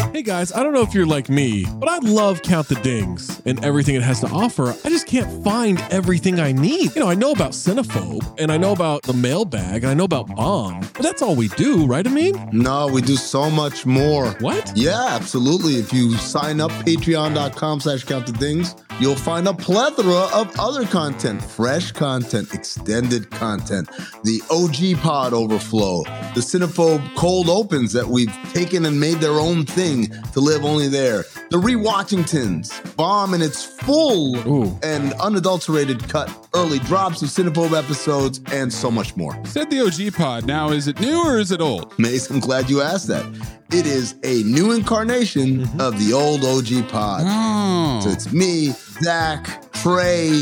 Hey guys, I don't know if you're like me, but I love Count the Dings and everything it has to offer. I just can't find everything I need. I know about Cinephobe, and I know about the mailbag, and I know about Bomb, but that's all we do, right, Amin? No, we do so much more. What? Yeah, absolutely. If you sign up, patreon.com/countthedings, you'll find a plethora of other content, fresh content, extended content, the OG Pod Overflow, the Cinephobe Cold Opens that we've taken and made their own thing to live only there, the Rewatchingtons, Bomb in its full and unadulterated cut, early drops of Cinephobe episodes, and so much more. You said the OG Pod. Now, is it new or is it old? Mace, I'm glad you asked that. It is a new incarnation of the old OG Pod. Oh. So it's me, Zach, Trey,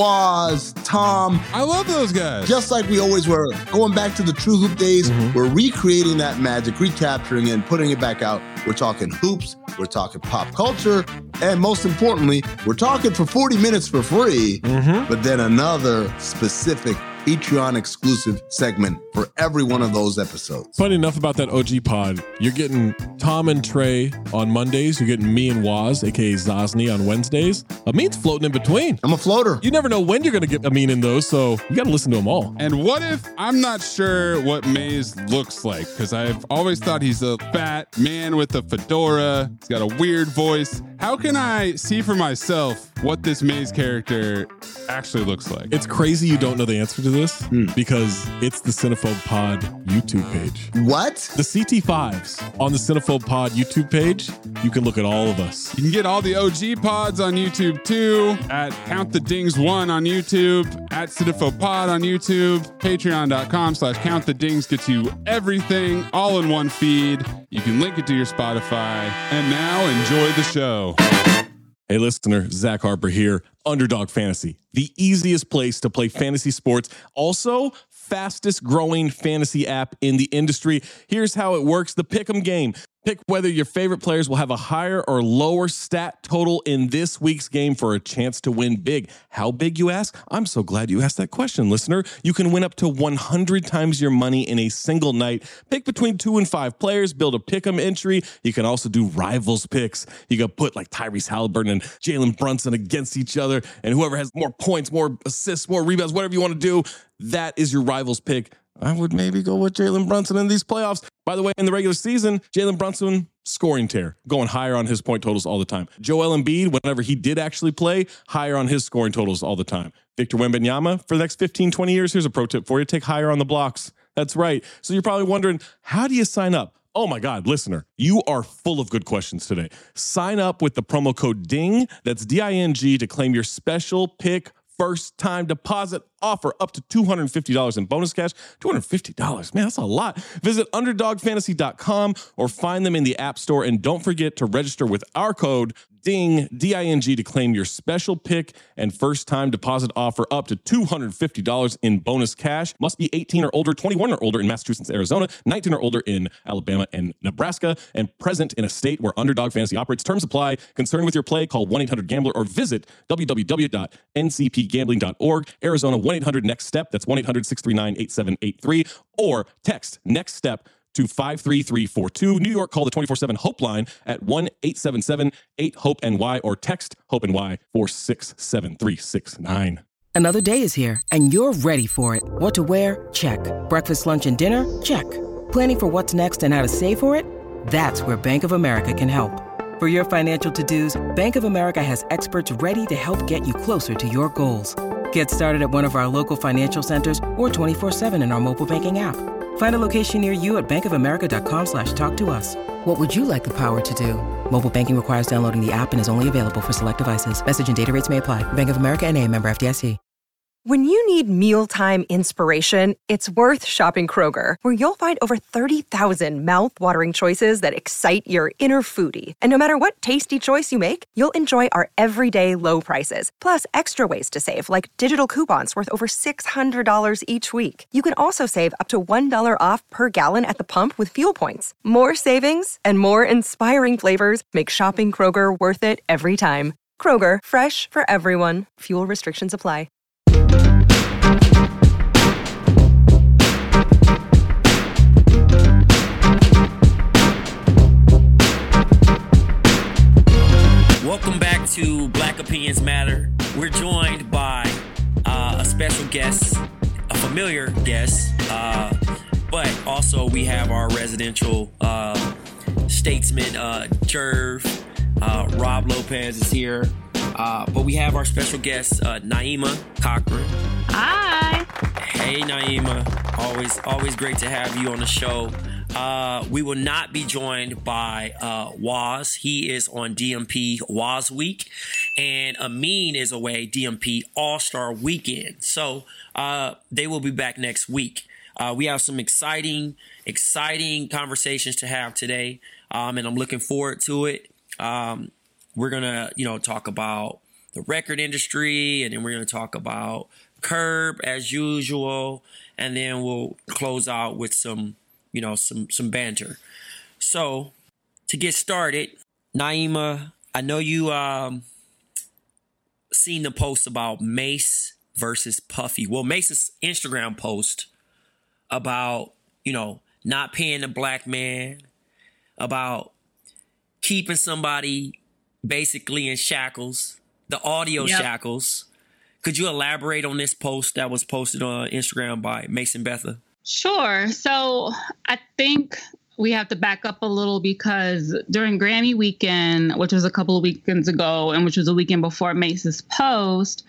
Waz, Tom. I love those guys. Just like we always were. Going back to the True Hoop days, we're recreating that magic, recapturing it, and putting it back out. We're talking hoops, we're talking pop culture, and most importantly, we're talking for 40 minutes for free, but then another specific Patreon exclusive segment for every one of those episodes. Funny enough about that OG Pod, you're getting Tom and Trey on Mondays, you're getting me and Waz, aka Zosny, on Wednesdays. Amin's floating in between. I'm a floater. You never know when you're going to get Amin in those, so you got to listen to them all. And what if I'm not sure what Maze looks like? Because I've always thought he's a fat man with a fedora. He's got a weird voice. How can I see for myself what this Maze character actually looks like? It's crazy you don't know the answer to this because it's the Cinephobe Pod YouTube page. What? The CT5s on the Cinephobe Pod YouTube page, you can look at all of us. You can get all the OG pods on YouTube too, at Count the Dings 1 on YouTube, at Cinephobe Pod on YouTube, patreon.com/Count the Dings gets you everything all in one feed. You can link it to your Spotify. And now enjoy the show. Hey listener, Zach Harper here, Underdog Fantasy, the easiest place to play fantasy sports. Also, fastest growing fantasy app in the industry. Here's how it works. The Pick'em game. Pick whether your favorite players will have a higher or lower stat total in this week's game for a chance to win big. How big, you ask? I'm so glad you asked that question, listener. You can win up to 100 times your money in a single night. Pick between 2 and 5 players, build a Pick'em entry. You can also do rivals picks. You can put like Tyrese Halliburton and Jalen Brunson against each other, and whoever has more points, more assists, more rebounds, whatever you want to do, that is your rivals pick. I would maybe go with Jalen Brunson in these playoffs. By the way, in the regular season, Jalen Brunson, scoring tear, going higher on his point totals all the time. Joel Embiid, whenever he did actually play, higher on his scoring totals all the time. Victor Wembanyama, for the next 15, 20 years, here's a pro tip for you. Take higher on the blocks. That's right. So you're probably wondering, how do you sign up? Oh my God, listener, you are full of good questions today. Sign up with the promo code DING, that's D-I-N-G, to claim your special pick first time deposit offer up to $250 in bonus cash. $250, man, that's a lot. Visit underdogfantasy.com or find them in the App Store. And don't forget to register with our code DING, D-I-N-G, to claim your special pick and first time deposit offer up to $250 in bonus cash. Must be 18 or older, 21 or older in Massachusetts, Arizona, 19 or older in Alabama and Nebraska, and present in a state where Underdog Fantasy operates. Terms apply. Concerned with your play, call 1-800-GAMBLER or visit www.ncpgambling.org. Arizona 1-800-NEXT-STEP. That's 1-800-639-8783. Or text NEXT STEP to 53342. New York, call the 24/7 Hope line at 1-877-8-HOPE-NY or text HOPE-NY 467-369. Another day is here and you're ready for it. What to wear? Check. Breakfast, lunch, and dinner? Check. Planning for what's next and how to save for it? That's where Bank of America can help. For your financial to-dos, Bank of America has experts ready to help get you closer to your goals. Get started at one of our local financial centers or 24/7 in our mobile banking app. Find a location near you at bankofamerica.com/talktous. What would you like the power to do? Mobile banking requires downloading the app and is only available for select devices. Message and data rates may apply. Bank of America N.A., member FDIC. When you need mealtime inspiration, it's worth shopping Kroger, where you'll find over 30,000 mouth-watering choices that excite your inner foodie. And no matter what tasty choice you make, you'll enjoy our everyday low prices, plus extra ways to save, like digital coupons worth over $600 each week. You can also save up to $1 off per gallon at the pump with fuel points. More savings and more inspiring flavors make shopping Kroger worth it every time. Kroger, fresh for everyone. Fuel restrictions apply. Welcome back to Black Opinions Matter. We're joined by a special guest, a familiar guest, but also we have our residential statesman, Jerv. Rob Lopez is here. But we have our special guest, Naima Cochran. Hi. Hey, Naima. Always great to have you on the show. We will not be joined by Waz. He is on DMP Waz Week, and Amin is away DMP All-Star Weekend. So they will be back next week. We have some exciting conversations to have today, and I'm looking forward to it. We're gonna, talk about the record industry, and then we're gonna talk about Curb as usual, and then we'll close out with some banter. So to get started, Naima, I know you seen the post about Mase versus Puffy. Well, Mase's Instagram post about, not paying a black man, about keeping somebody basically in shackles, the audio shackles. Could you elaborate on this post that was posted on Instagram by Mason Betha? Sure. So I think we have to back up a little because during Grammy weekend, which was a couple of weekends ago, and which was a weekend before Mace's post,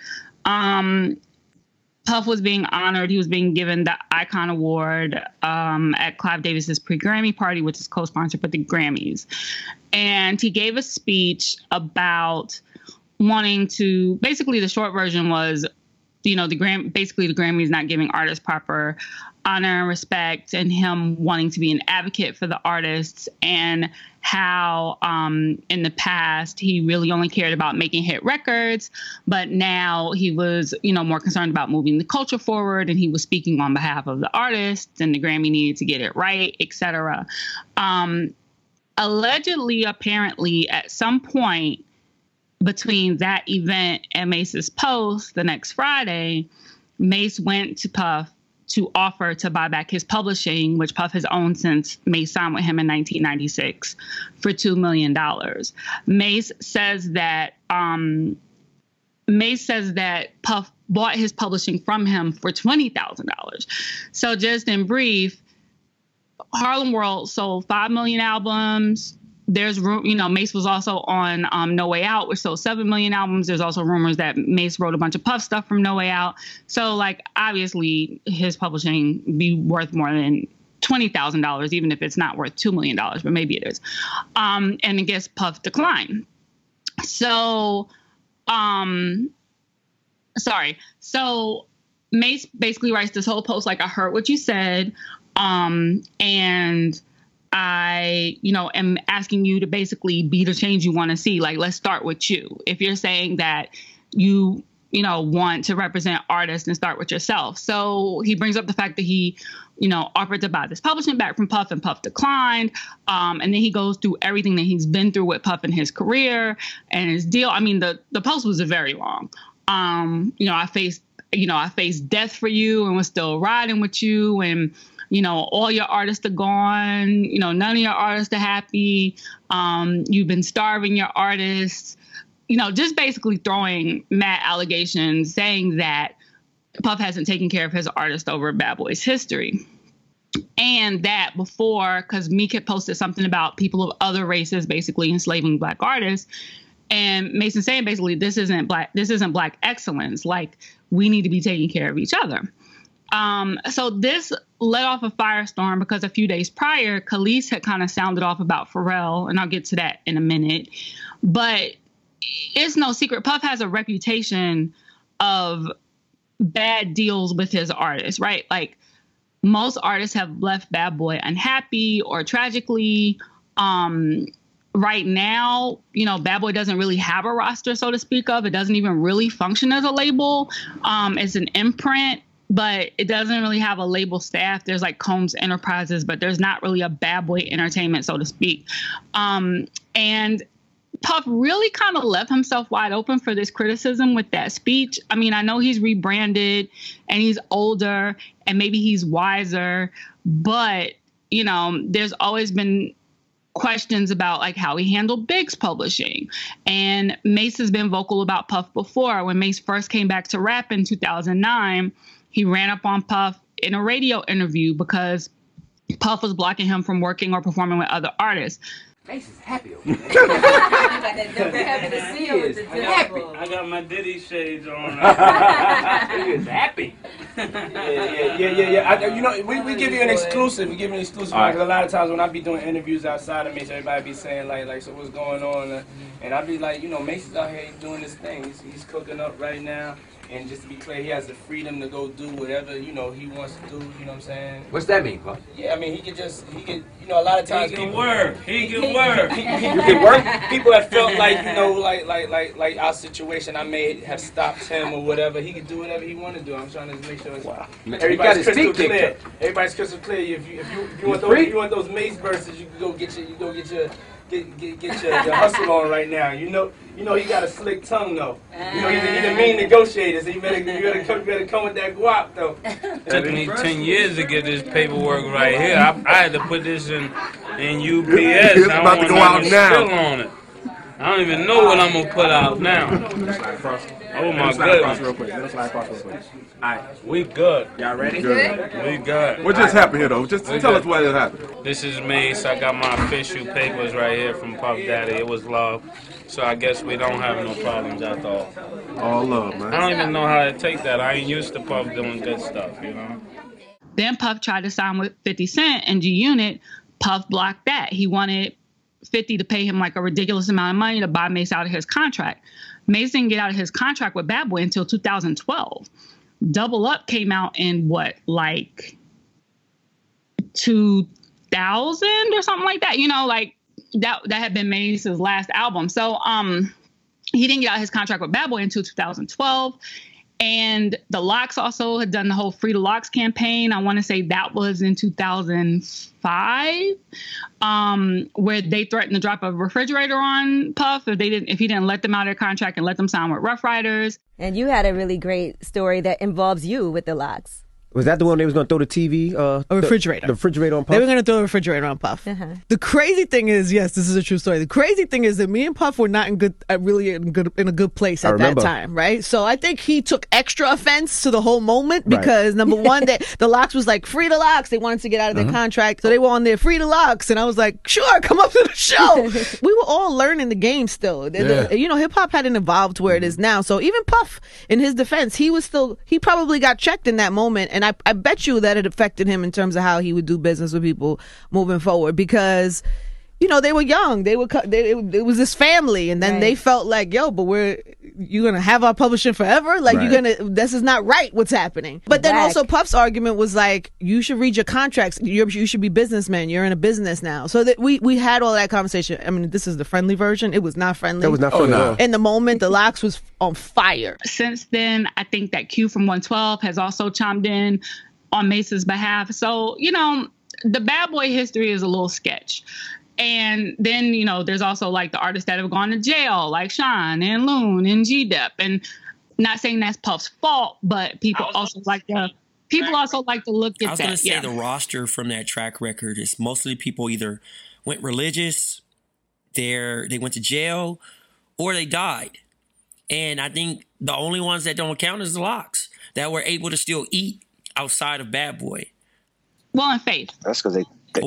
Puff was being honored. He was being given the Icon Award at Clive Davis's pre-Grammy party, which is co-sponsored with the Grammys. And he gave a speech about wanting to, basically the short version was, the Grammys not giving artists proper honor and respect, and him wanting to be an advocate for the artists, and how in the past he really only cared about making hit records, but now he was, more concerned about moving the culture forward, and he was speaking on behalf of the artists, and the Grammy needed to get it right, etc. Allegedly, apparently, at some point between that event and Mace's post the next Friday, Mace went to Puff to offer to buy back his publishing, which Puff has owned since Mace signed with him in 1996, for $2 million. Mace says that Puff bought his publishing from him for $20,000. So just in brief, Harlem World sold 5 million albums. There's Mace was also on No Way Out, which sold 7 million albums. There's also rumors that Mace wrote a bunch of Puff stuff from No Way Out. So, obviously, his publishing be worth more than $20,000, even if it's not worth $2 million, but maybe it is. And I guess Puff declined. So, So Mace basically writes this whole post I heard what you said, and I, am asking you to basically be the change you want to see. Let's start with you. If you're saying that you want to represent artists, and start with yourself. So he brings up the fact that he, offered to buy this publishing back from Puff, and Puff declined. And then he goes through everything that he's been through with Puff in his career and his deal. I mean, the post was very long. I faced death for you and was still riding with you, and all your artists are gone. None of your artists are happy. You've been starving your artists. Just basically throwing mad allegations, saying that Puff hasn't taken care of his artist over Bad Boy's history. And that before, because Meek had posted something about people of other races basically enslaving Black artists. And Mason saying basically, this isn't Black excellence. We need to be taking care of each other. So this let off a firestorm because a few days prior, Khalees had kind of sounded off about Pharrell, and I'll get to that in a minute. But it's no secret, Puff has a reputation of bad deals with his artists, right? Most artists have left Bad Boy unhappy or tragically. Right now, Bad Boy doesn't really have a roster, so to speak of. It doesn't even really function as a label. It's an imprint, but it doesn't really have a label staff. There's Combs Enterprises, but there's not really a Bad Boy Entertainment, so to speak. And Puff really kind of left himself wide open for this criticism with that speech. I mean, I know he's rebranded and he's older and maybe he's wiser, but, there's always been questions about like how he handled Biggs publishing. And Mase has been vocal about Puff before. When Mase first came back to rap in 2009, he ran up on Puff in a radio interview because Puff was blocking him from working or performing with other artists. Mase is happy over there. Happy to see you. Happy. I got my Diddy shades on. He is happy. Yeah. We give you an exclusive. We give you an exclusive. Right. Because a lot of times when I be doing interviews outside of Mase, everybody be saying like, so what's going on? And I be like, Mase is out here doing this thing. He's cooking up right now. And just to be clear, he has the freedom to go do whatever, he wants to do, you know what I'm saying? What's that mean, Puff? Yeah, I mean, he could, a lot of times He can work. He can work. People have felt like, like our situation, I may have stopped him or whatever. He can do whatever he want to do. I'm trying to make sure everybody's crystal clear. Everybody's crystal clear. If you want those Mase verses, you can go get your hustle on right now. You know he got a slick tongue though. He's a mean negotiator, so you better come with that guap though. Took me 10 years to get this paperwork right here. I had to put this in UPS. It's about to go out now. Still on it. I don't even know what I'm gonna put out now. Oh my goodness. Alright, we good. Y'all ready? Good. We good. What just happened here though? Just tell us what happened. This is Mase. I got my official papers right here from Puff Daddy. It was love. So I guess we don't have no problems at all. All love, man. I don't even know how to take that. I ain't used to Puff doing good stuff, Then Puff tried to sign with 50 Cent and G-Unit. Puff blocked that. He wanted 50 to pay him like a ridiculous amount of money to buy Mase out of his contract. Mase didn't get out of his contract with Bad Boy until 2012. Double Up came out in 2000 or something like that. That had been Mase's last album. So he didn't get out of his contract with Bad Boy until 2012. And the Lox also had done the whole Free the Lox campaign. I want to say that was in 2005, where they threatened to drop a refrigerator on Puff if he didn't let them out of their contract and let them sign with Rough Riders. And you had a really great story that involves you with the Lox. Was that the one they was going to throw the TV? A refrigerator. The refrigerator on Puff? They were going to throw a refrigerator on Puff. Uh-huh. The crazy thing is, yes, this is a true story. The crazy thing is that me and Puff were not in a good place at that time, right? So I think he took extra offense to the whole moment because, number one, the Lox was like, free the Lox. They wanted to get out of their contract. So they were on there, free the Lox. And I was like, sure, come up to the show. We were all learning the game still. Hip-hop hadn't evolved to where it is now. So even Puff, in his defense, he probably got checked in that moment. And I bet you that it affected him in terms of how he would do business with people moving forward because, they were young. It was this family. And then they felt like, yo, but you're going to have our publishing forever? Like, this is not right what's happening. But then also Puff's argument was like, you should read your contracts. You should be businessmen. You're in a business now. So that we had all that conversation. I mean, this is the friendly version. It was not friendly. It was not friendly. No. In the moment, the Lox was on fire. Since then, I think that Q from 112 has also chimed in on Mase's behalf. So, the Bad Boy history is a little sketch. And then, there's also like the artists that have gone to jail, like Sean and Loon and G-Dep. And not saying that's Puff's fault, but people also like to look at that. I was going to say the roster from that track record is mostly people either went religious, they went to jail, or they died. And I think the only ones that don't count is the Lox that were able to still eat outside of Bad Boy. Well, in Faith. That's because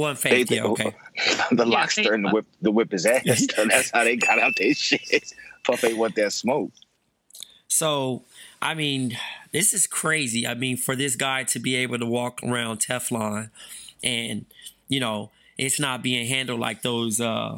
the Lox turned the whip his ass. That's how they got out their shit. Puff ain't want that smoke. So, I mean, this is crazy. I mean, for this guy to be able to walk around Teflon and, it's not being handled like those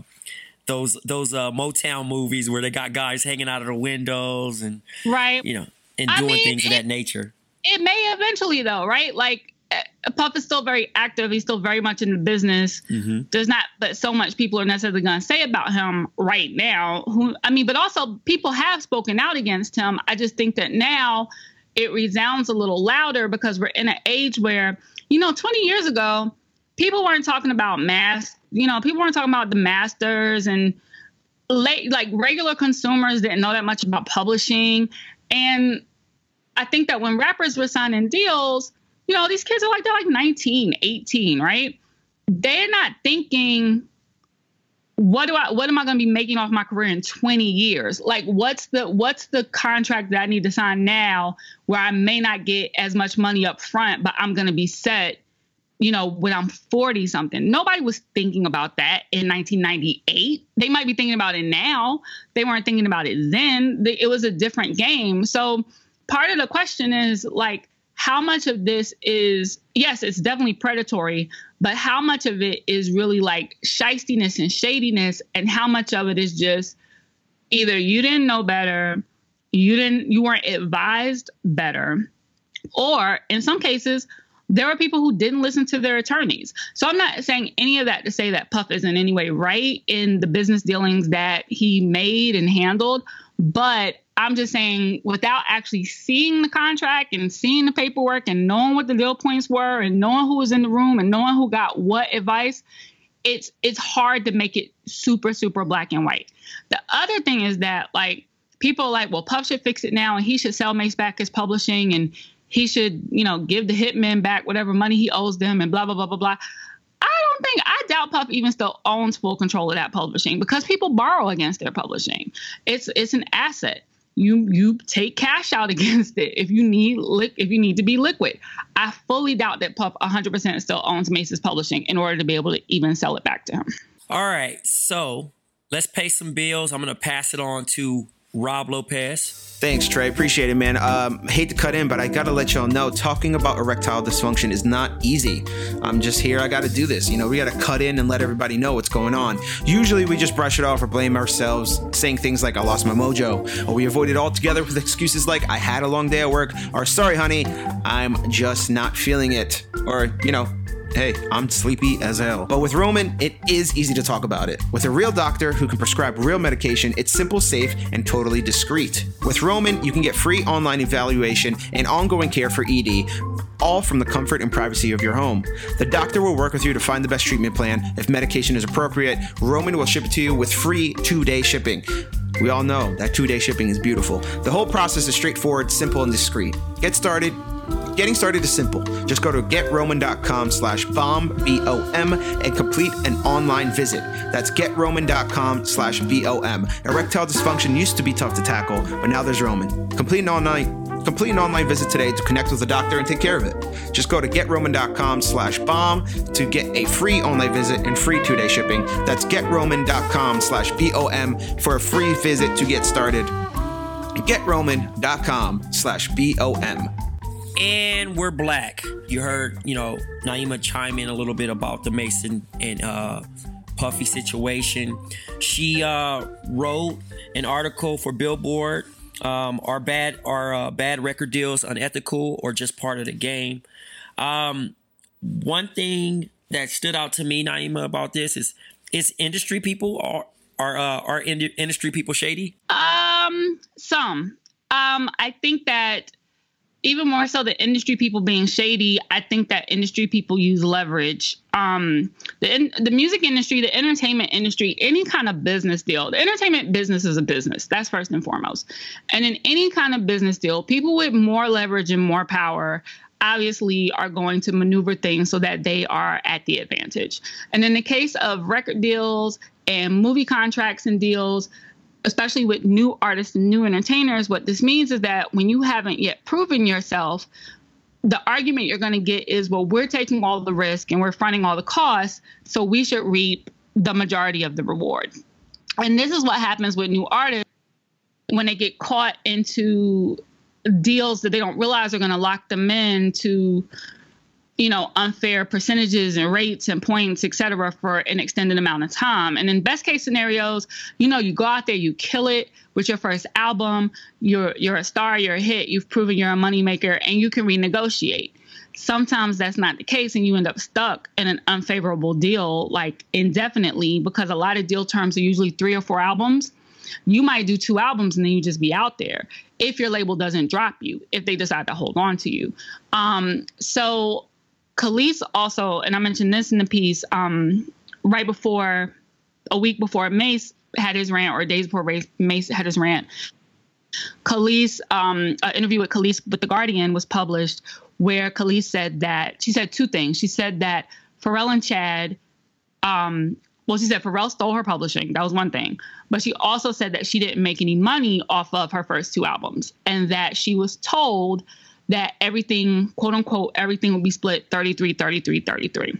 Motown movies where they got guys hanging out of the windows and, and doing things of that nature. It may eventually, though, right? Like, Puff is still very active. He's still very much in the business. Mm-hmm. There's not but so much people are necessarily going to say about him right now. But also people have spoken out against him. I just think that now it resounds a little louder because we're in an age where, 20 years ago, people weren't talking about people weren't talking about the masters and like regular consumers didn't know that much about publishing. And I think that when rappers were signing deals, these kids they're like 19, 18, right? They're not thinking what am I going to be making off my career in 20 years? Like, what's the contract that I need to sign now where I may not get as much money up front, but I'm going to be set, when I'm 40 something. Nobody was thinking about that in 1998. They might be thinking about it now. They weren't thinking about it then. It was a different game. So part of the question is, like, how much of this is, yes, it's definitely predatory, but how much of it is really like shystiness and shadiness, and how much of it is just either you didn't know better, you weren't advised better, or in some cases, there were people who didn't listen to their attorneys. So I'm not saying any of that to say that Puff is in any way right in the business dealings that he made and handled, but I'm just saying, without actually seeing the contract and seeing the paperwork and knowing what the deal points were and knowing who was in the room and knowing who got what advice, it's hard to make it super, super black and white. The other thing is that, like, people are like, well, Puff should fix it now and he should sell Mace back his publishing and he should, give the hitmen back whatever money he owes them and blah, blah, blah, blah, blah. I doubt Puff even still owns full control of that publishing, because people borrow against their publishing. It's an asset. You take cash out against it if you need to be liquid. I fully doubt that Puff 100% still owns Mace's publishing in order to be able to even sell it back to him. All right, so let's pay some bills. I'm going to pass it on to Rob Lopez. Thanks, Trey. Appreciate it, man. Hate to cut in, but I got to let y'all know, talking about erectile dysfunction is not easy. I'm just here. I got to do this. We got to cut in and let everybody know what's going on. Usually we just brush it off or blame ourselves, saying things like, I lost my mojo, or we avoid it altogether with excuses like, I had a long day at work, or sorry, honey, I'm just not feeling it, or, hey, I'm sleepy as hell. But with Roman, it is easy to talk about it. With a real doctor who can prescribe real medication, it's simple, safe, and totally discreet. With Roman, you can get free online evaluation and ongoing care for ED, all from the comfort and privacy of your home. The doctor will work with you to find the best treatment plan. If medication is appropriate, Roman will ship it to you with free 2-day shipping. We all know that 2-day shipping is beautiful. The whole process is straightforward, simple, and discreet. Getting started is simple. Just go to GetRoman.com/BOM, B-O-M, and complete an online visit. That's GetRoman.com/BOM. Erectile dysfunction used to be tough to tackle, but now there's Roman. Complete an online visit today to connect with a doctor and take care of it. Just go to GetRoman.com/BOM to get a free online visit and free 2-day shipping. That's GetRoman.com/BOM for a free visit to get started. GetRoman.com/BOM. And we're black. You heard, Naima chime in a little bit about the Mason and Puffy situation. She wrote an article for Billboard. Are bad record deals unethical or just part of the game? One thing that stood out to me, Naima, about this is industry people are industry people shady? Some. I think that even more so the industry people being shady, I think that industry people use leverage. The music industry, the entertainment industry, any kind of business deal, the entertainment business is a business. That's first and foremost. And in any kind of business deal, people with more leverage and more power obviously are going to maneuver things so that they are at the advantage. And in the case of record deals and movie contracts and deals, especially with new artists and new entertainers, what this means is that when you haven't yet proven yourself, the argument you're going to get is, well, we're taking all the risk and we're fronting all the costs, so we should reap the majority of the reward. And this is what happens with new artists when they get caught into deals that they don't realize are going to lock them into, unfair percentages and rates and points, et cetera, for an extended amount of time. And in best case scenarios, you go out there, you kill it with your first album, you're a star, you're a hit, you've proven you're a moneymaker, and you can renegotiate. Sometimes that's not the case, and you end up stuck in an unfavorable deal, like indefinitely, because a lot of deal terms are usually 3 or 4 albums. You might do 2 albums and then you just be out there if your label doesn't drop you, if they decide to hold on to you. So Khalees also, and I mentioned this in the piece, right before, a week before Mace had his rant, or days before Mace had his rant, Khalees, an interview with Khalees with The Guardian was published, where Khalees said that, she said 2 things. She said that Pharrell and Chad well, she said Pharrell stole her publishing. That was one thing. But she also said that she didn't make any money off of her first 2 albums, and that she was told that everything, quote unquote, everything would be split 33, 33, 33.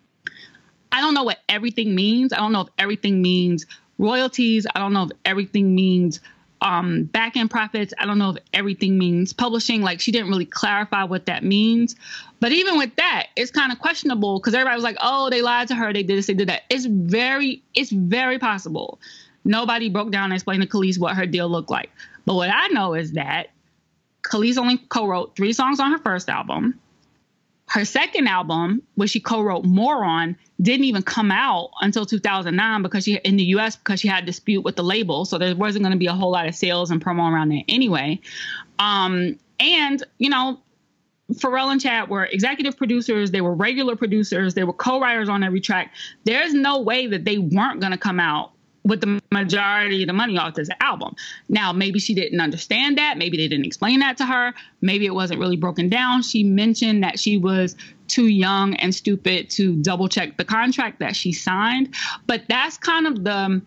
I don't know what everything means. I don't know if everything means royalties. I don't know if everything means back-end profits. I don't know if everything means publishing. Like, she didn't really clarify what that means. But even with that, it's kind of questionable because everybody was like, oh, they lied to her. They did this, they did that. It's very possible. Nobody broke down and explained to Kelis what her deal looked like. But what I know is that Kelis only co-wrote 3 songs on her first album. Her second album, which she co-wrote more on, didn't even come out until 2009 because in the US because she had a dispute with the label. So there wasn't going to be a whole lot of sales and promo around there anyway. And, you know, Pharrell and Chad were executive producers. They were regular producers. They were co-writers on every track. There's no way that they weren't going to come out with the majority of the money off this album. Now, maybe she didn't understand that. Maybe they didn't explain that to her. Maybe it wasn't really broken down. She mentioned that she was too young and stupid to double check the contract that she signed. But that's kind of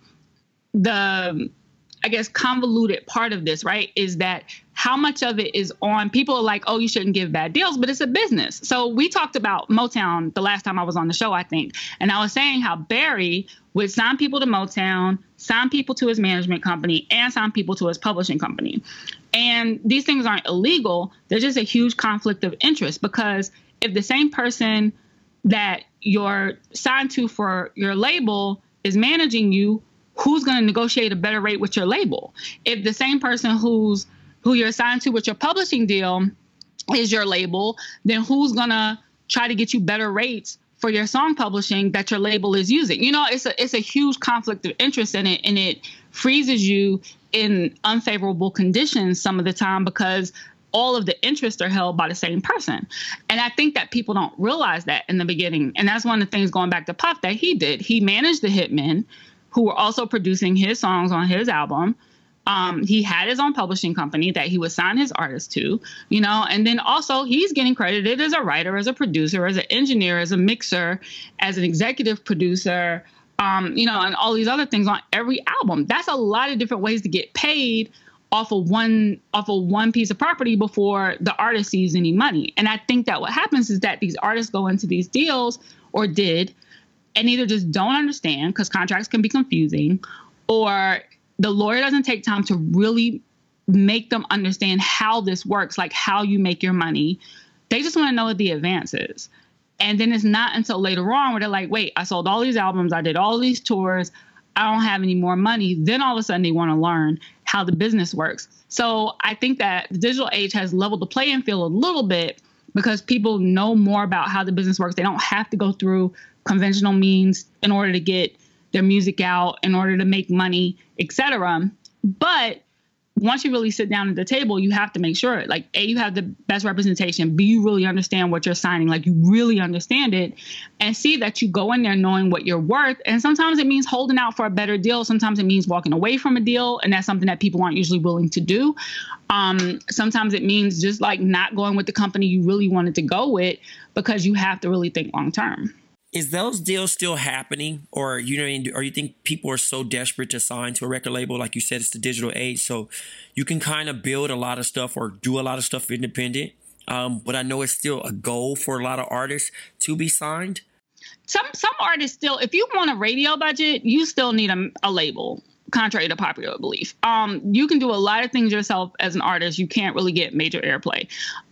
the I guess, convoluted part of this, right, is that how much of it is on people are like, oh, you shouldn't give bad deals, but it's a business. So we talked about Motown the last time I was on the show, I think. And I was saying how Barry would sign people to Motown, sign people to his management company, and sign people to his publishing company. And these things aren't illegal. They're just a huge conflict of interest, because if the same person that you're signed to for your label is managing you, who's going to negotiate a better rate with your label? If the same person who you're assigned to with your publishing deal is your label, then who's going to try to get you better rates for your song publishing that your label is using? You know, it's a huge conflict of interest in it, and it freezes you in unfavorable conditions some of the time because all of the interests are held by the same person. And I think that people don't realize that in the beginning. And that's one of the things, going back to Puff, that he did. He managed the hitmen who were also producing his songs on his album. He had his own publishing company that he would sign his artists to, you know, and then also he's getting credited as a writer, as a producer, as an engineer, as a mixer, as an executive producer, you know, and all these other things on every album. That's a lot of different ways to get paid off of one piece of property before the artist sees any money. And I think that what happens is that these artists go into these deals, or did, and either just don't understand, because contracts can be confusing, or the lawyer doesn't take time to really make them understand how this works, like how you make your money. They just want to know what the advance is. And then it's not until later on where they're like, wait, I sold all these albums, I did all these tours, I don't have any more money. Then all of a sudden they want to learn how the business works. So I think that the digital age has leveled the playing field a little bit, because people know more about how the business works. They don't have to go through conventional means in order to get their music out, in order to make money, etc. But once you really sit down at the table, you have to make sure, like, A, you have the best representation, B, you really understand what you're signing, like you really understand it, and C, that you go in there knowing what you're worth. And sometimes it means holding out for a better deal. Sometimes it means walking away from a deal, and that's something that people aren't usually willing to do. Sometimes it means just like not going with the company you really wanted to go with, because you have to really think long term. Is those deals still happening, or or you think people are so desperate to sign to a record label? Like you said, it's the digital age, so you can kind of build a lot of stuff or do a lot of stuff independent. But I know it's still a goal for a lot of artists to be signed. Some artists still, if you want a radio budget, you still need a label, contrary to popular belief. You can do a lot of things yourself as an artist. You can't really get major airplay.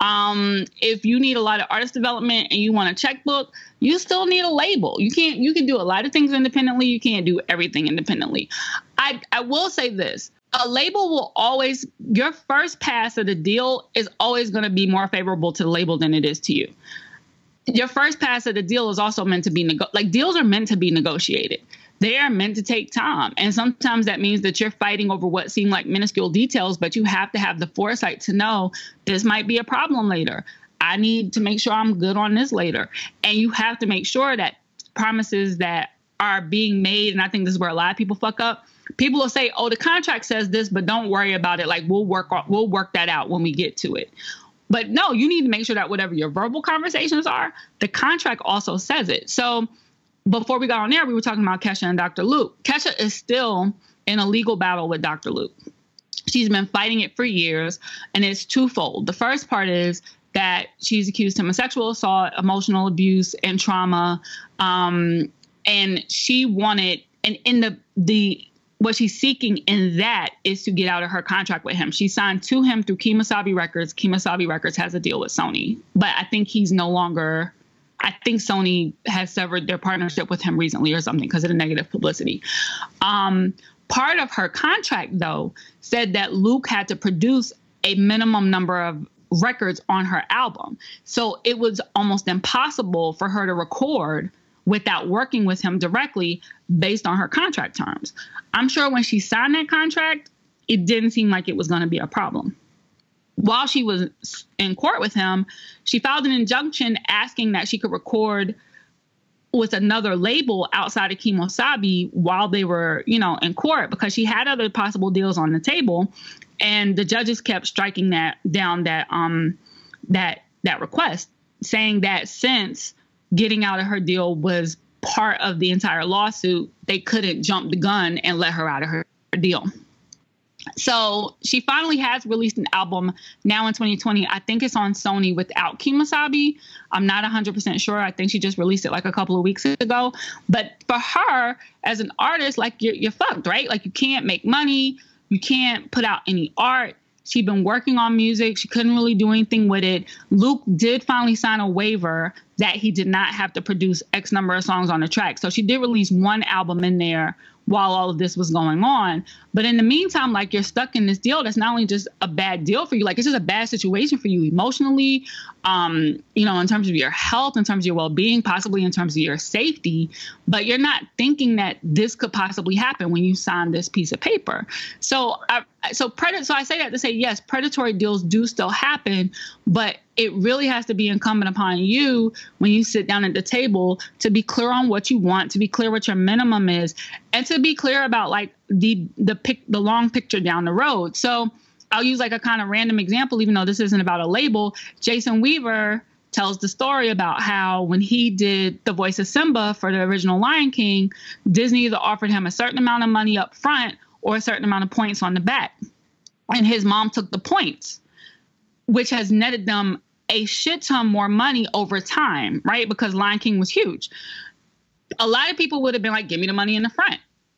If you need a lot of artist development and you want a checkbook, you still need a label. You can do a lot of things independently. You can't do everything independently. I will say this. A label will always, your first pass of the deal is always going to be more favorable to the label than it is to you. Your first pass of the deal is also meant to be, deals are meant to be negotiated. They are meant to take time. And sometimes that means that you're fighting over what seem like minuscule details, but you have to have the foresight to know this might be a problem later. I need to make sure I'm good on this later. And you have to make sure that promises that are being made, and I think this is where a lot of people fuck up. People will say, oh, the contract says this, but don't worry about it. Like, we'll work that out when we get to it. But no, you need to make sure that whatever your verbal conversations are, the contract also says it. So before we got on air, we were talking about Kesha and Dr. Luke. Kesha is still in a legal battle with Dr. Luke. She's been fighting it for years, and it's twofold. The first part is that she's accused him of sexual assault, emotional abuse, and trauma. And she wanted, and in the what she's seeking in that is to get out of her contract with him. She signed to him through Kemosabe Records. Kemosabe Records has a deal with Sony, but I think he's no longer. I think Sony has severed their partnership with him recently or something because of the negative publicity. Part of her contract, though, said that Luke had to produce a minimum number of records on her album. So it was almost impossible for her to record without working with him directly based on her contract terms. I'm sure when she signed that contract, it didn't seem like it was going to be a problem. While she was in court with him, she filed an injunction asking that she could record with another label outside of Kemosabe while they were, in court, because she had other possible deals on the table. And the judges kept striking that request, saying that since getting out of her deal was part of the entire lawsuit, they couldn't jump the gun and let her out of her deal. So she finally has released an album now in 2020. I think it's on Sony without Kemosabe. I'm not 100% sure. I think she just released it like a couple of weeks ago. But for her as an artist, like you're fucked, right? Like you can't make money. You can't put out any art. She'd been working on music. She couldn't really do anything with it. Luke did finally sign a waiver that he did not have to produce X number of songs on the track. So she did release one album in there while all of this was going on. But in the meantime, like, you're stuck in this deal that's not only just a bad deal for you, like, it's just a bad situation for you emotionally, in terms of your health, in terms of your well-being, possibly in terms of your safety. But you're not thinking that this could possibly happen when you sign this piece of paper. So I say that to say, yes, predatory deals do still happen, but it really has to be incumbent upon you when you sit down at the table to be clear on what you want, to be clear what your minimum is, and to be clear about like the long picture down the road. So I'll use like a kind of random example, even though this isn't about a label. Jason Weaver tells the story about how when he did the voice of Simba for the original Lion King, Disney either offered him a certain amount of money up front or a certain amount of points on the back. And his mom took the points, which has netted them a shit ton more money over time, right? Because Lion King was huge. A lot of people would have been like, give me the money in the front,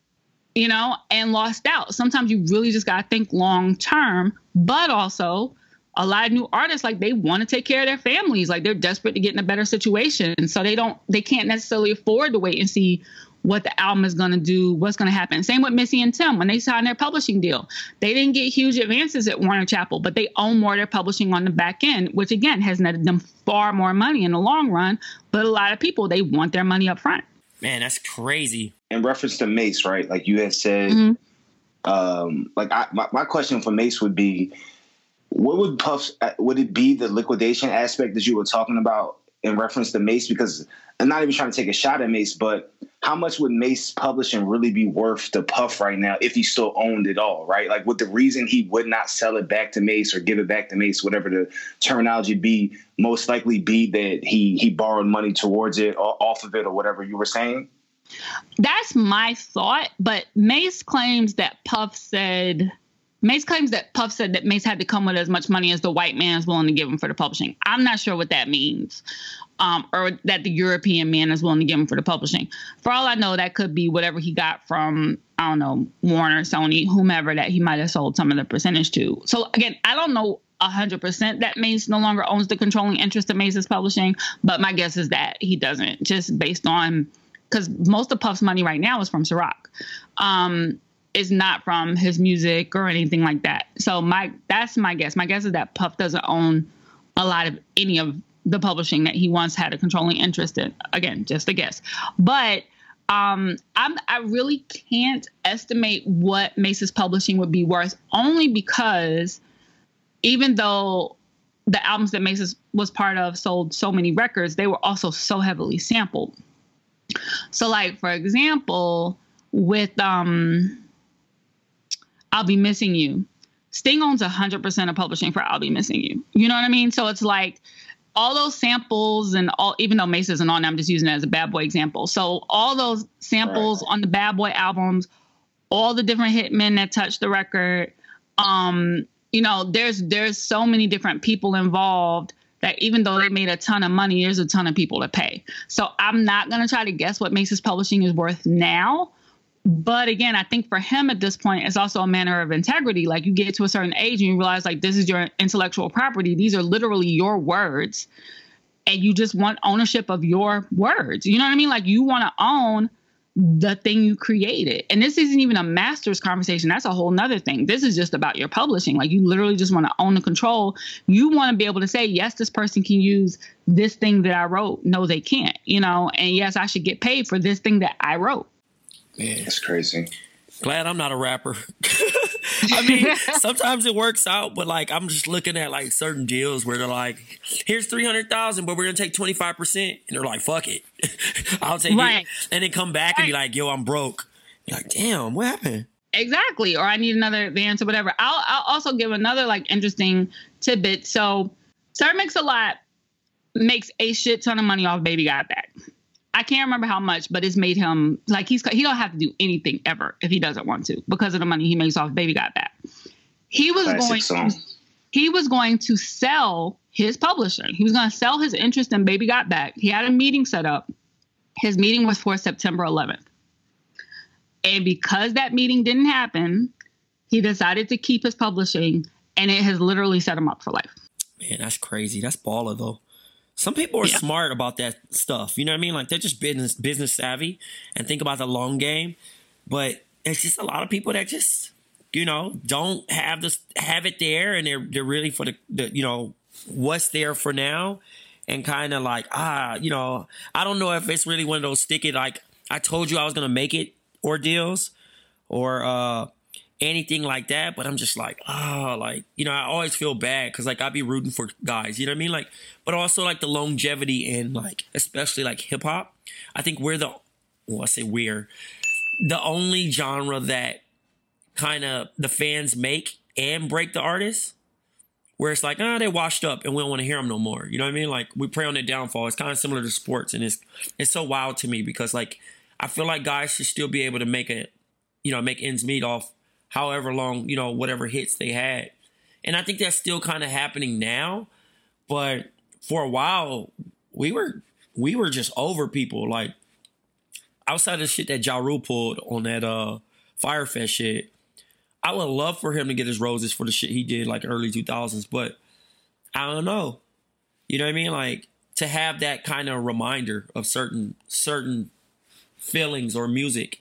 and lost out. Sometimes you really just got to think long term, but also a lot of new artists, like, they want to take care of their families. Like, they're desperate to get in a better situation. So they can't necessarily afford to wait and see what the album is going to do, what's going to happen. Same with Missy and Tim. When they signed their publishing deal, they didn't get huge advances at Warner Chappell, but they own more of their publishing on the back end, which again has netted them far more money in the long run. But a lot of people, they want their money up front. Man, that's crazy. In reference to Mase, right? Like you had said, my question for Mase would be, what would it be the liquidation aspect that you were talking about in reference to Mase? Because I'm not even trying to take a shot at Mase, but how much would Mase Publishing really be worth to Puff right now if he still owned it all, right? Like, would the reason he would not sell it back to Mase or give it back to Mase, whatever the terminology be, most likely be that he borrowed money towards it or off of it or whatever you were saying? That's my thought, but Mase claims that Puff said that Mase had to come with as much money as the white man is willing to give him for the publishing. I'm not sure what that means. Or that the European man is willing to give him for the publishing. For all I know, that could be whatever he got from, I don't know, Warner, Sony, whomever that he might have sold some of the percentage to. So again, I don't know 100% that Mase no longer owns the controlling interest of Mase's publishing, but my guess is that he doesn't, just based on, because most of Puff's money right now is from Ciroc. It's not from his music or anything like that. So that's my guess. My guess is that Puff doesn't own a lot of any of the publishing that he once had a controlling interest in. Again, just a guess. But I really can't estimate what Mase's publishing would be worth, only because even though the albums that Mase was part of sold so many records, they were also so heavily sampled. So, like, for example, with I'll Be Missing You, Sting owns 100% of publishing for I'll Be Missing You. You know what I mean? So it's like, all those samples and all, even though Mase isn't on, I'm just using it as a Bad Boy example. So all those samples on the Bad Boy albums, all the different hitmen that touched the record, you know, there's so many different people involved that even though they made a ton of money, there's a ton of people to pay. So I'm not going to try to guess what Mase's publishing is worth now. But again, I think for him at this point, it's also a matter of integrity. Like, you get to a certain age and you realize, like, this is your intellectual property. These are literally your words. And you just want ownership of your words. You know what I mean? Like, you want to own the thing you created. And this isn't even a master's conversation. That's a whole nother thing. This is just about your publishing. Like, you literally just want to own the control. You want to be able to say, yes, this person can use this thing that I wrote. No, they can't, you know, and yes, I should get paid for this thing that I wrote. Man, that's crazy. Glad I'm not a rapper. I mean, sometimes it works out, but like, I'm just looking at like certain deals where they're like, here's $300,000, but we're going to take 25%. And they're like, fuck it. I'll take it. And then come back and be like, yo, I'm broke. You're like, damn, what happened? Exactly. Or I need another advance or whatever. I'll also give another like interesting tidbit. So Sir Mix-a-Lot makes a shit ton of money off Baby Got Back. I can't remember how much, but it's made him like he don't have to do anything ever if he doesn't want to because of the money he makes off Baby Got Back. He was going to sell his publishing. He was going to sell his interest in Baby Got Back. He had a meeting set up. His meeting was for September 11th. And because that meeting didn't happen, he decided to keep his publishing, and it has literally set him up for life. Man, that's crazy. That's baller though. Some people are smart about that stuff. You know what I mean? Like, they're just business savvy and think about the long game. But it's just a lot of people that just, you know, don't have it there, and they're really for the you know, what's there for now, and kind of like, you know, I don't know if it's really one of those sticky, like, I told you I was going to make it ordeals or anything like that, but I'm just like, like, you know, I always feel bad because like I'd be rooting for guys, you know what I mean? Like, but also like the longevity in like, especially like hip hop. I think we're the only genre that kind of the fans make and break the artists, where it's like, they washed up and we don't want to hear them no more. You know what I mean? Like, we pray on their downfall. It's kind of similar to sports, and it's so wild to me because like I feel like guys should still be able to make ends meet off however long, you know, whatever hits they had. And I think that's still kind of happening now. But for a while, we were just over people. Like, outside of the shit that Ja Rule pulled on that Firefest shit, I would love for him to get his roses for the shit he did like early 2000s. But I don't know. You know what I mean? Like, to have that kind of reminder of certain feelings or music.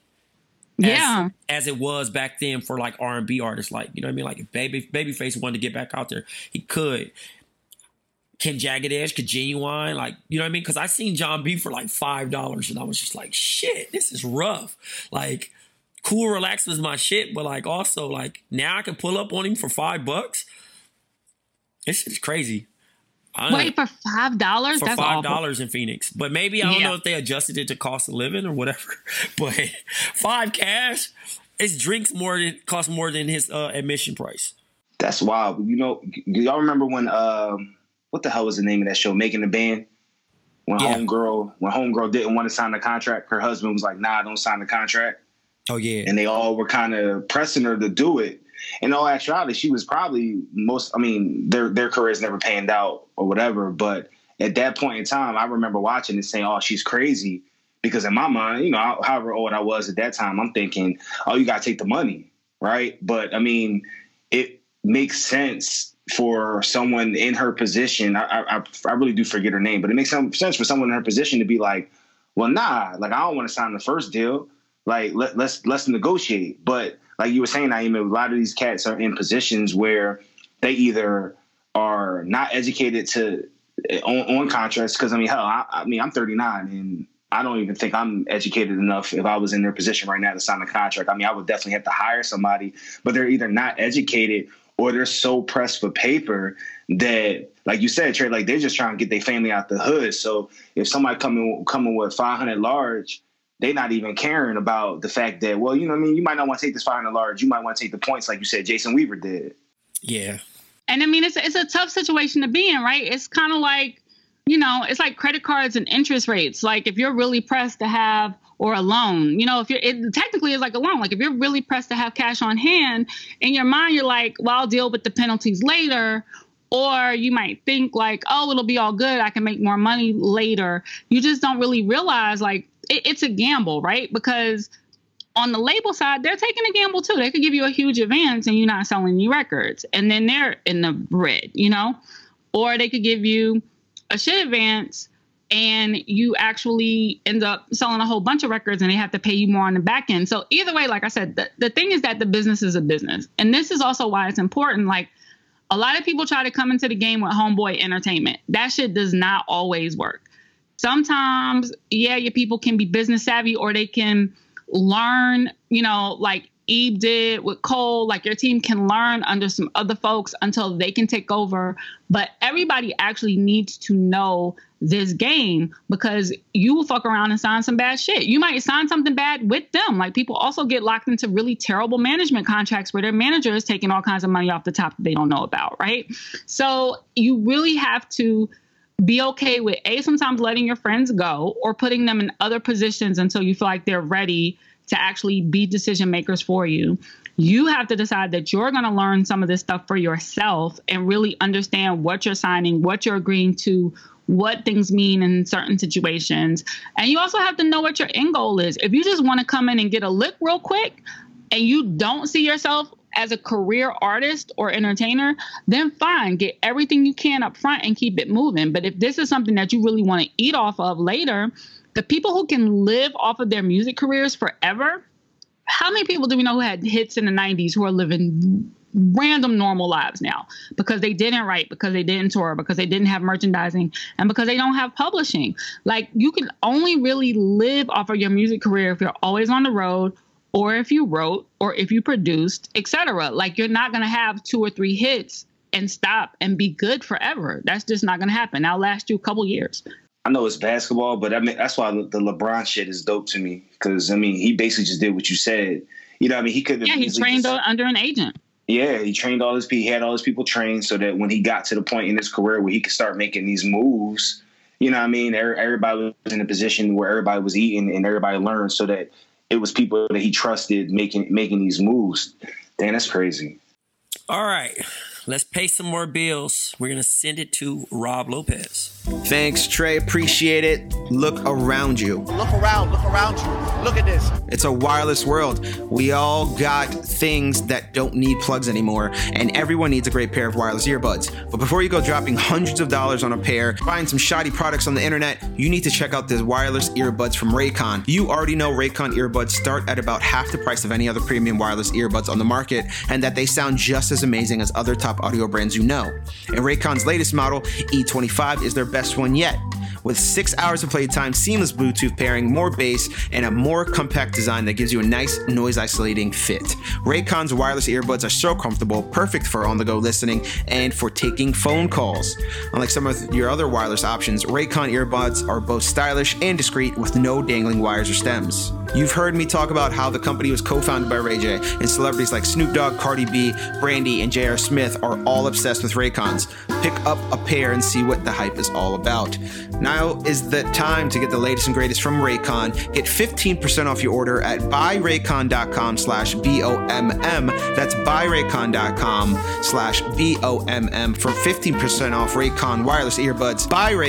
As it was back then for like R&B artists, like, you know what I mean? Like, if Babyface wanted to get back out there, he could. Can Jagged Edge, could Genuine, like, you know what I mean? Because I seen John B for like $5, and I was just like, shit, this is rough. Like, Cool Relax was my shit, but like also like now I can pull up on him for $5. This shit's crazy. Wait, for $5? For That's $5 awful. in Phoenix. But maybe I don't know if they adjusted it to cost of living or whatever. But $5 cash, his drinks cost more than his admission price. That's wild. You know, do y'all remember when what the hell was the name of that show? Making the Band? When Homegirl didn't want to sign the contract, her husband was like, nah, don't sign the contract. Oh yeah. And they all were kind of pressing her to do it. In all actuality, she was probably their careers never panned out or whatever. But at that point in time, I remember watching and saying, oh, she's crazy. Because in my mind, you know, however old I was at that time, I'm thinking, oh, you got to take the money, right? But, I mean, it makes sense for someone in her position. I really do forget her name, but it makes sense for someone in her position to be like, well, nah, like, I don't want to sign the first deal. Like, let's negotiate. But like you were saying, Naima, a lot of these cats are in positions where they either are not educated on contracts. Because, I mean, hell, I'm 39, and I don't even think I'm educated enough if I was in their position right now to sign a contract. I mean, I would definitely have to hire somebody, but they're either not educated or they're so pressed for paper that, like you said, Trey, like they're just trying to get their family out the hood. So if somebody coming with 500 large, they're not even caring about the fact that, well, you know what I mean? You might not want to take this 500 large. You might want to take the points, like you said, Jason Weaver did. Yeah. And I mean, it's a tough situation to be in, right? It's kind of like it's like credit cards and interest rates. Like if you're really pressed to have, or a loan, it technically is like a loan. Like if you're really pressed to have cash on hand, in your mind, you're like, well, I'll deal with the penalties later. Or you might think like, oh, it'll be all good. I can make more money later. You just don't really realize like it's a gamble, right? Because on the label side, they're taking a gamble too. They could give you a huge advance and you're not selling any records. And then they're in the red, or they could give you a shit advance and you actually end up selling a whole bunch of records and they have to pay you more on the back end. So either way, like I said, the thing is that the business is a business. And this is also why it's important. Like a lot of people try to come into the game with homeboy entertainment. That shit does not always work. Sometimes, your people can be business savvy or they can learn, like Eve did with Cole, like your team can learn under some other folks until they can take over. But everybody actually needs to know this game because you will fuck around and sign some bad shit. You might sign something bad with them. Like people also get locked into really terrible management contracts where their manager is taking all kinds of money off the top that they don't know about, right? So you really have to be okay with sometimes letting your friends go or putting them in other positions until you feel like they're ready to actually be decision makers for you. You have to decide that you're going to learn some of this stuff for yourself and really understand what you're signing, what you're agreeing to, what things mean in certain situations. And you also have to know what your end goal is. If you just want to come in and get a lick real quick and you don't see yourself as a career artist or entertainer, then fine, get everything you can up front and keep it moving. But if this is something that you really want to eat off of later, the people who can live off of their music careers forever, how many people do we know who had hits in the 90s who are living random normal lives now because they didn't write, because they didn't tour, because they didn't have merchandising, and because they don't have publishing? Like you can only really live off of your music career if you're always on the road, or if you wrote, or if you produced, etc. Like you're not going to have 2 or 3 hits and stop and be good forever. That's just not going to happen. That'll last you a couple years. I know it's basketball, but I mean, that's why the LeBron shit is dope to me. Because, I mean, he basically just did what you said. He could have. Yeah, he trained under an agent. Yeah, he trained he had all his people trained so that when he got to the point in his career where he could start making these moves, everybody was in a position where everybody was eating and everybody learned so that it was people that he trusted making these moves. Damn, that's crazy. All right. Let's pay some more bills. We're going to send it to Rob Lopez. Thanks, Trey. Appreciate it. Look around you. Look around you. Look at this. It's a wireless world. We all got things that don't need plugs anymore, and everyone needs a great pair of wireless earbuds. But before you go dropping hundreds of dollars on a pair, buying some shoddy products on the internet, you need to check out the wireless earbuds from Raycon. You already know Raycon earbuds start at about half the price of any other premium wireless earbuds on the market, and that they sound just as amazing as other top audio brands you know. And Raycon's latest model, E25, is their best one yet. With 6 hours of playtime, seamless Bluetooth pairing, more bass, and a more compact design that gives you a nice noise-isolating fit. Raycon's wireless earbuds are so comfortable, perfect for on-the-go listening and for taking phone calls. Unlike some of your other wireless options, Raycon earbuds are both stylish and discreet with no dangling wires or stems. You've heard me talk about how the company was co-founded by Ray J, and celebrities like Snoop Dogg, Cardi B, Brandy, and J.R. Smith are all obsessed with Raycons. Pick up a pair and see what the hype is all about. Now is the time to get the latest and greatest from Raycon. Get 15% off your order at buyraycon.com/BOMM. That's buyraycon.com/BOMM for 15% off Raycon wireless earbuds.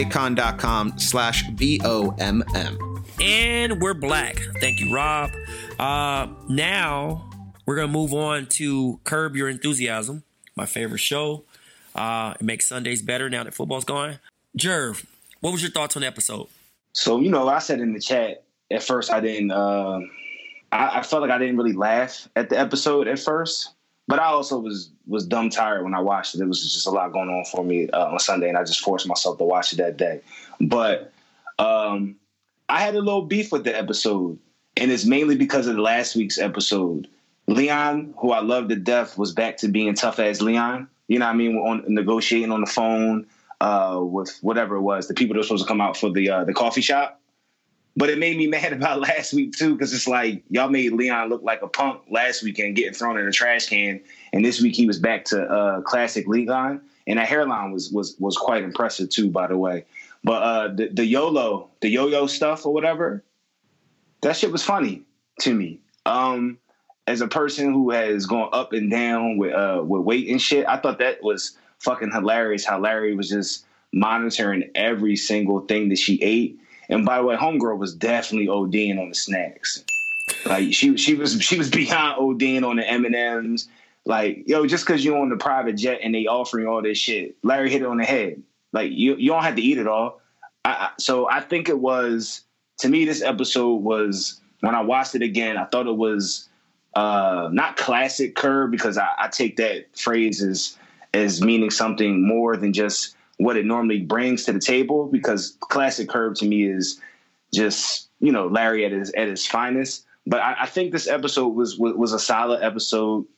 Buyraycon.com/BOMM. And we're black. Thank you, Rob. Now we're going to move on to Curb Your Enthusiasm, my favorite show. It makes Sundays better now that football's gone. Jerv, what was your thoughts on the episode? So, I said in the chat, at first I didn't, I felt like I didn't really laugh at the episode at first, but I also was dumb tired when I watched it. It was just a lot going on for me on Sunday, and I just forced myself to watch it that day. But I had a little beef with the episode, and it's mainly because of the last week's episode. Leon, who I love to death, was back to being tough as Leon. You know what I mean? On negotiating on the phone with whatever it was, the people that were supposed to come out for the coffee shop. But it made me mad about last week, too, because it's like y'all made Leon look like a punk last weekend getting thrown in a trash can. And this week he was back to classic Leon. And that hairline was quite impressive, too, by the way. But the yo-yo stuff or whatever, that shit was funny to me. As a person who has gone up and down with weight and shit, I thought that was fucking hilarious. How Larry was just monitoring every single thing that she ate. And by the way, homegirl was definitely ODing on the snacks. Like she was beyond ODing on the M&Ms. Like, yo, just because you're on the private jet and they offering all this shit, Larry hit it on the head. Like you don't have to eat it all. So I think it was, to me, this episode was, when I watched it again, I thought it was not classic Curb, because I take that phrase as meaning something more than just what it normally brings to the table, because classic Curb to me is just, Larry at his finest. But I think this episode was a solid episode.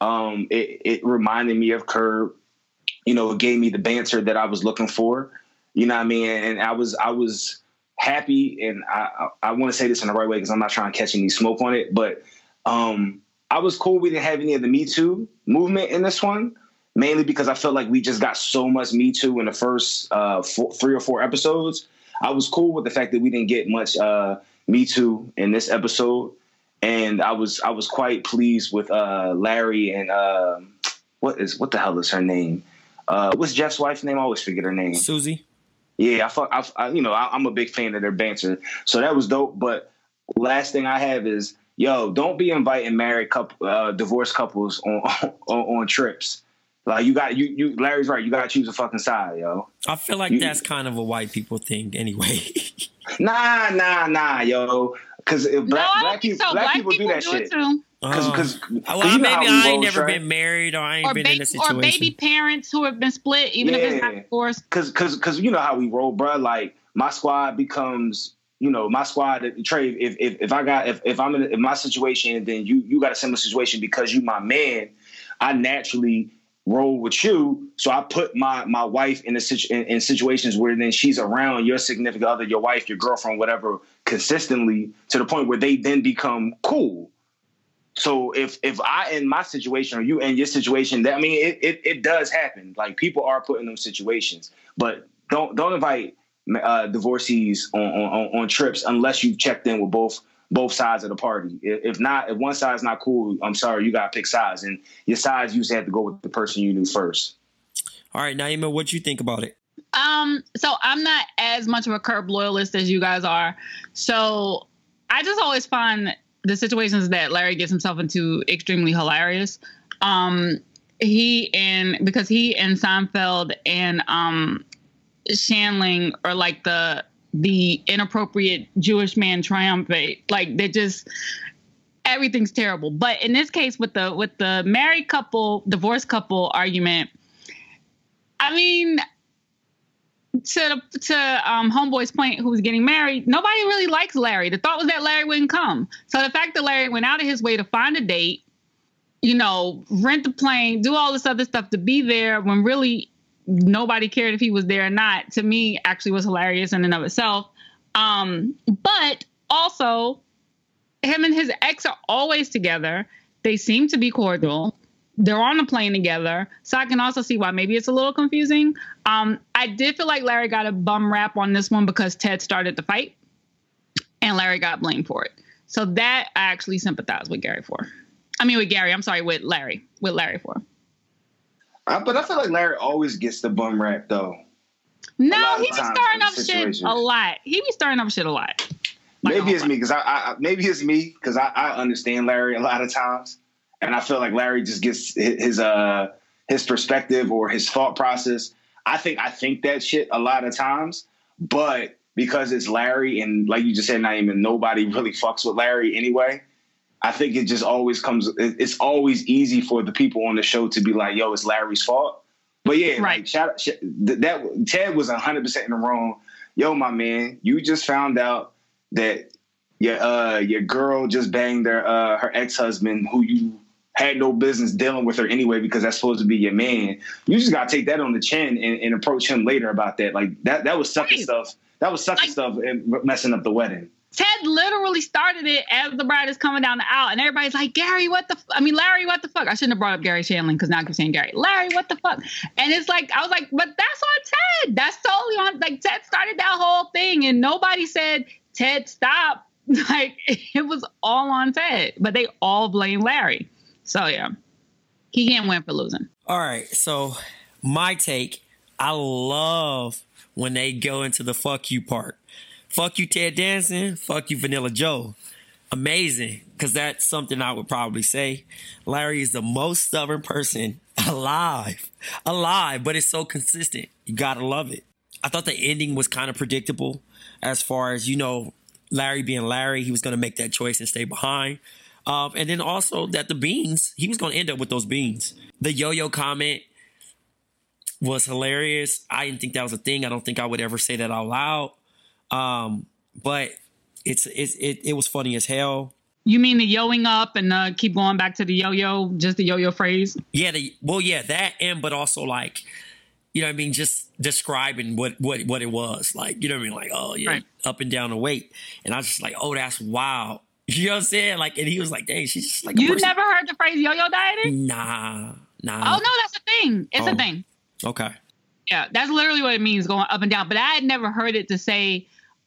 It reminded me of Curb. It gave me the banter that I was looking for. You know what I mean? And I was happy, and I want to say this in the right way because I'm not trying to catch any smoke on it, but I was cool we didn't have any of the Me Too movement in this one, mainly because I felt like we just got so much Me Too in the first 3 or 4 episodes. I was cool with the fact that we didn't get much Me Too in this episode, and I was quite pleased with Larry and what the hell is her name? What's Jeff's wife's name? I always forget her name. Susie. Yeah, I'm a big fan of their banter, so that was dope. But last thing I have is, yo, don't be inviting married divorced couples on trips. Like you Larry's right. You gotta choose a fucking side, yo. I feel like that's kind of a white people thing, anyway. Nah, yo. Because black people do that shit. Too. Because maybe I ain't never been married, or I ain't been in a situation. Or baby parents who have been split, even if it's not divorced. Because you know how we roll, bro. Like my squad becomes, my squad. Trey, if I'm in my situation, then you got a similar situation because you my man. I naturally roll with you, so I put my wife in situations where then she's around your significant other, your wife, your girlfriend, whatever, consistently to the point where they then become cool. So if I in my situation or you in your situation, it does happen. Like people are put in those situations, but don't invite divorcees on trips unless you've checked in with both sides of the party. If one side's not cool, I'm sorry, you gotta pick sides, and your sides usually have to go with the person you knew first. All right, Naima, what you think about it? So I'm not as much of a Curb loyalist as you guys are. So I just always find the situations that Larry gets himself into extremely hilarious. Because he and Seinfeld and Shandling are like the inappropriate Jewish man triumvirate. Like they just, everything's terrible. But in this case, with the married couple, divorced couple argument, I mean, to Homeboy's point, who was getting married, nobody really likes Larry. The thought was that Larry wouldn't come. So the fact that Larry went out of his way to find a date, rent the plane, do all this other stuff to be there when really nobody cared if he was there or not, to me actually was hilarious in and of itself. But also, him and his ex are always together. They seem to be cordial. They're on the plane together. So I can also see why maybe it's a little confusing. I did feel like Larry got a bum rap on this one because Ted started the fight and Larry got blamed for it. So that I actually sympathize with Larry for. But I feel like Larry always gets the bum rap, though. No, he be stirring up shit a lot. Maybe it's me because I understand Larry a lot of times, and I feel like Larry just gets his perspective or his thought process. I think that shit a lot of times, but because it's Larry and like you just said, Naeem, and nobody really fucks with Larry anyway. I think it just always comes. It's always easy for the people on the show to be like, "Yo, it's Larry's fault." But yeah, right. That Ted was 100% in the wrong. Yo, my man, you just found out that your girl just banged her ex-husband, who you had no business dealing with her anyway because that's supposed to be your man. You just gotta take that on the chin and approach him later about that. Like that was sucking stuff. That was sucking stuff and messing up the wedding. Ted literally started it as the bride is coming down the aisle, and everybody's like, Larry, what the fuck? I shouldn't have brought up Gary Shandling because now I keep saying Gary. Larry, what the fuck? And it's like, I was like, but that's on Ted. That's totally on, like, Ted started that whole thing, and nobody said, Ted, stop. Like, it was all on Ted, but they all blame Larry. So, yeah, he can't win for losing. All right, so my take, I love when they go into the fuck you part. Fuck you, Ted Danson. Fuck you, Vanilla Joe. Amazing, because that's something I would probably say. Larry is the most stubborn person alive, but it's so consistent. You gotta love it. I thought the ending was kind of predictable as far as, you know, Larry being Larry, he was going to make that choice and stay behind. And then also that the beans, he was going to end up with those beans. The yo-yo comment was hilarious. I didn't think that was a thing. I don't think I would ever say that out loud. But it was funny as hell. You mean the yoing up and keep going back to the yo-yo, just the yo-yo phrase? Yeah, that and but also like, you know what I mean, just describing what it was. Like, you know what I mean? Like, oh yeah, right. Up and down the weight. And I was just like, oh, that's wild. You know what I'm saying? Like, and he was like, dang, she's just like You never heard the phrase yo-yo dieting? Nah. Oh no, that's a thing. It's a thing. Okay. Yeah, that's literally what it means, going up and down. But I had never heard it to say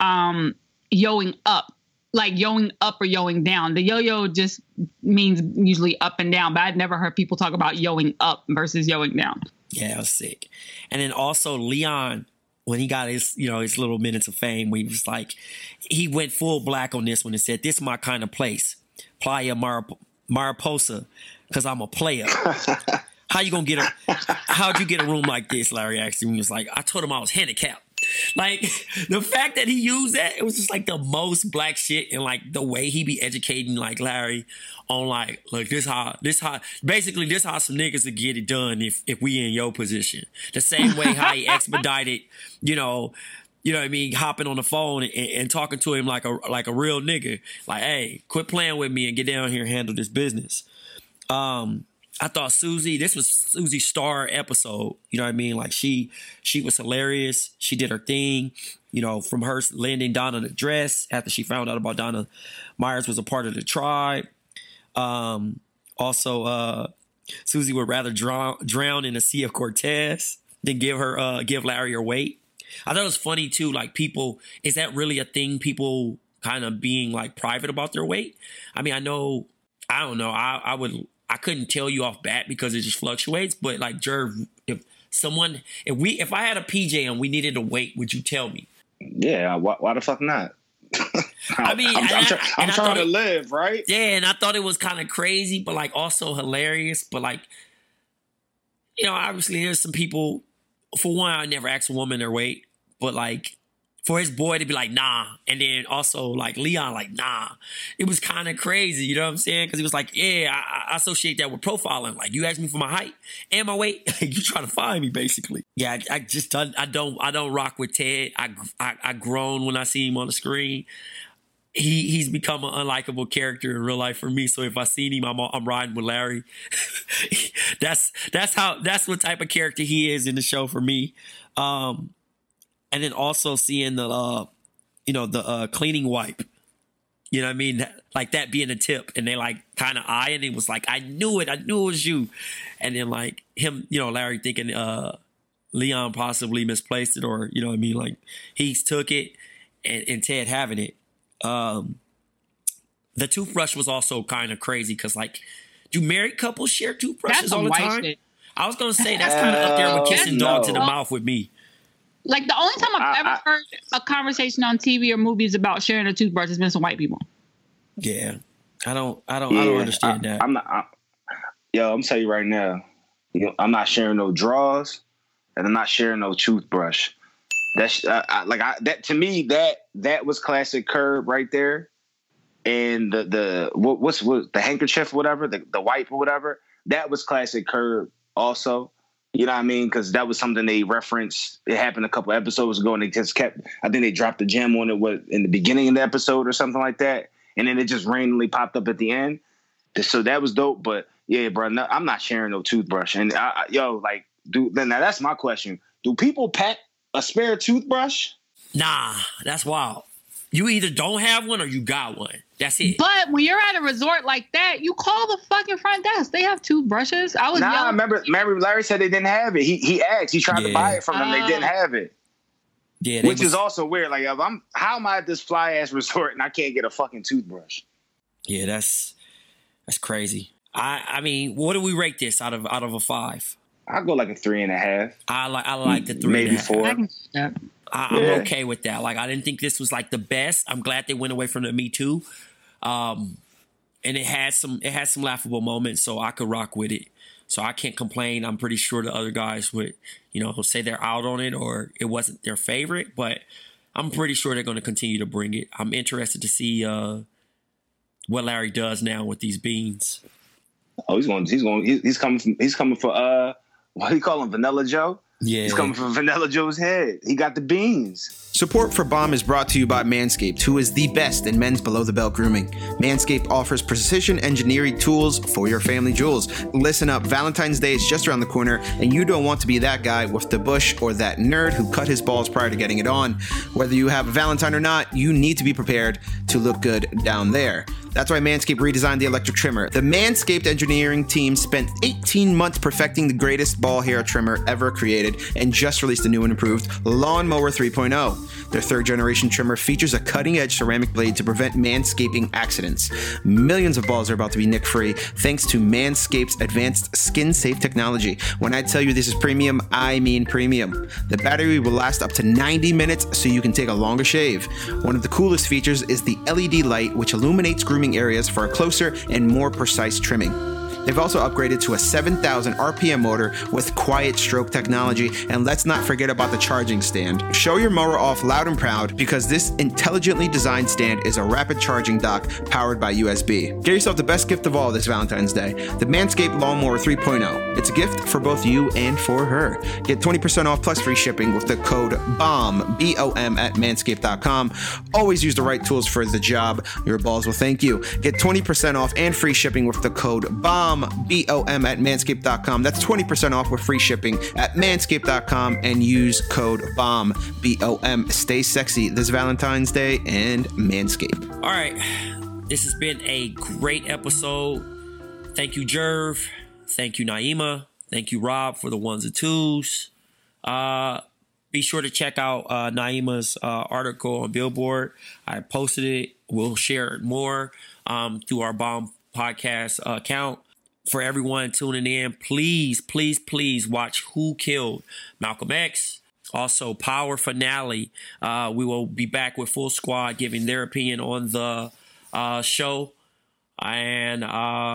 yoing up, like yoing up or yoing down. The yo-yo just means usually up and down, but I'd never heard people talk about yoing up versus yoing down. Yeah, I was sick. And then also Leon, when he got his little minutes of fame, where he was like, he went full black on this one and said, this is my kind of place. Playa Mariposa, because I'm a player. How'd you get a room like this? Larry asked him. He was like, I told him I was handicapped. Like, the fact that he used that, it was just like the most black shit, and like the way he be educating like Larry on like this how basically this how some niggas would get it done if we in your position. The same way how he expedited, you know what I mean, hopping on the phone and talking to him like a real nigga. Like, hey, quit playing with me and get down here and handle this business. I thought this was Susie's star episode. You know what I mean? Like she was hilarious. She did her thing, you know, from her lending Donna the dress after she found out about Donna Myers was a part of the tribe. Also, Susie would rather drown in a sea of Cortez than give Larry her weight. I thought it was funny too. Like, people, is that really a thing? People kind of being like private about their weight? I mean, I don't know. I couldn't tell you off bat because it just fluctuates. But like, Jerv, if I had a PJ and we needed a weight, would you tell me? Yeah. Why the fuck not? I mean, I'm trying to live, right? Yeah, and I thought it was kind of crazy, but like also hilarious. But like, you know, obviously there's some people. For one, I never asked a woman their weight, but like, for his boy to be like, nah. And then also like Leon, like, nah. It was kind of crazy. You know what I'm saying? Because he was like, yeah, I associate that with profiling. Like, you asked me for my height and my weight. You trying to find me, basically. Yeah, I don't rock with Ted. I groan when I see him on the screen. He's become an unlikable character in real life for me. So if I see him, I'm riding with Larry. That's what type of character he is in the show for me. And then also seeing the cleaning wipe, you know what I mean? Like that being a tip, and they like kind of eyeing it, was like, I knew it was you. And then like him, you know, Larry thinking Leon possibly misplaced it, or, you know what I mean? Like he took it and Ted having it. The toothbrush was also kind of crazy because like, do married couples share toothbrushes all the time? Shit. I was going to say that's kind of up there with kissing dogs in the mouth with me. Like, the only time I've ever heard a conversation on TV or movies about sharing a toothbrush has been some white people. Yeah, I don't understand that. I'm tell you right now, I'm not sharing no drawers, and I'm not sharing no toothbrush. That's that to me, that was classic Curb right there, and what's the handkerchief, whatever, the wipe or whatever, that was classic Curb also. You know what I mean? Because that was something they referenced. It happened a couple episodes ago, and they just kept. I think they dropped the gem on it in the beginning of the episode or something like that, and then it just randomly popped up at the end. So that was dope. But yeah, bro, no, I'm not sharing no toothbrush. And now that's my question: do people pack a spare toothbrush? Nah, that's wild. You either don't have one or you got one. That's it. But when you're at a resort like that, you call the fucking front desk. They have toothbrushes. I was yelling. Remember Larry said they didn't have it. He asked. He tried to buy it from them. They didn't have it. Yeah, which is also weird. Like, how am I at this fly ass resort and I can't get a fucking toothbrush? Yeah, that's crazy. I mean, what do we rate this out of a 5? I'll go like a 3.5. I like the 3.5. Maybe 4. I'm okay with that. Like, I didn't think this was like the best. I'm glad they went away from the Me Too. And it had some laughable moments, so I could rock with it. So I can't complain. I'm pretty sure the other guys would, say they're out on it or it wasn't their favorite, but I'm pretty sure they're going to continue to bring it. I'm interested to see what Larry does now with these beans. Oh, he's coming for what do you call him, Vanilla Joe? Yeah. He's coming for Vanilla Joe's head. He got the beans. Support for Bomb is brought to you by Manscaped, who is the best in men's below-the-belt grooming. Manscaped offers precision engineering tools for your family jewels. Listen up, Valentine's Day is just around the corner, and you don't want to be that guy with the bush or that nerd who cut his balls prior to getting it on. Whether you have a Valentine or not, you need to be prepared to look good down there. That's why Manscaped redesigned the electric trimmer. The Manscaped engineering team spent 18 months perfecting the greatest ball hair trimmer ever created and just released a new and improved Lawnmower 3.0. Their third generation trimmer features a cutting edge ceramic blade to prevent manscaping accidents. Millions of balls are about to be nick free thanks to Manscaped's advanced skin safe technology. When I tell you this is premium, I mean premium. The battery will last up to 90 minutes so you can take a longer shave. One of the coolest features is the LED light, which illuminates grooming areas for a closer and more precise trimming. They've also upgraded to a 7,000 RPM motor with quiet stroke technology, and let's not forget about the charging stand. Show your mower off loud and proud because this intelligently designed stand is a rapid charging dock powered by USB. Get yourself the best gift of all this Valentine's Day, the Manscaped Lawnmower 3.0. It's a gift for both you and for her. Get 20% off plus free shipping with the code BOMB, B-O-M, at manscaped.com. Always use the right tools for the job. Your balls will thank you. Get 20% off and free shipping with the code BOMB, B-O-M, at manscaped.com. That's 20% off with free shipping at manscaped.com and use code BOMB, B-O-M. Stay sexy this Valentine's Day and Manscaped. All right. This has been a great episode. Thank you, Jerv. Thank you, Naima. Thank you, Rob, for the ones and twos. Be sure to check out Naima's article on Billboard. I posted it. We'll share it more through our Bomb Podcast account. For everyone tuning in, please, please, please watch Who Killed Malcolm X. Also, Power Finale. We will be back with Full Squad giving their opinion on the show. And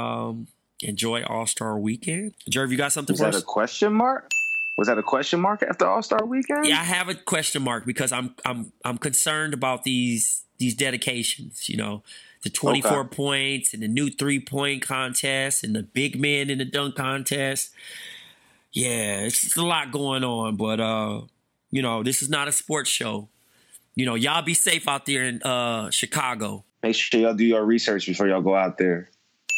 enjoy All-Star Weekend. Jerv, you got something for us? Was that a question mark? Was that a question mark after All-Star Weekend? Yeah, I have a question mark because I'm concerned about these dedications, the 24 points and the new 3-point contest and the big men in the dunk contest. Yeah, it's just a lot going on, but this is not a sports show. Y'all be safe out there in Chicago. Make sure y'all do your research before y'all go out there.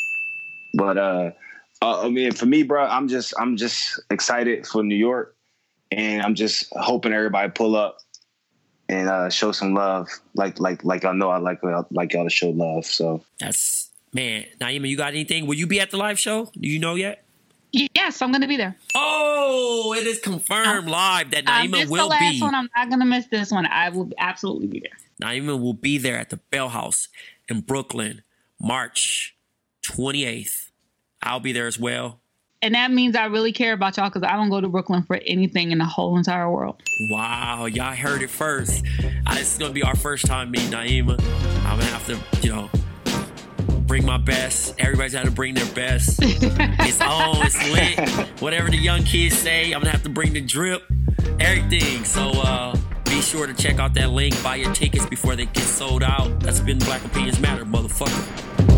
But for me, bro, I'm just excited for New York, and I'm just hoping everybody pull up and show some love, like y'all know I like y'all to show love. So that's, man, Naima, you got anything? Will you be at the live show? Do you know yet? Yes, I'm going to be there. Oh, it is confirmed live that Naima will the last be. One. I'm not going to miss this one. I will absolutely be there. Naima will be there at the Bell House in Brooklyn, March 28th. I'll be there as well. And that means I really care about y'all because I don't go to Brooklyn for anything in the whole entire world. Wow, y'all heard it first. This is going to be our first time meeting Naima. I'm going to have to, bring my best. Everybody's got to bring their best. It's on, it's lit. Whatever the young kids say, I'm going to have to bring the drip, everything. So be sure to check out that link. Buy your tickets before they get sold out. That's been Black Opinions Matter, motherfucker.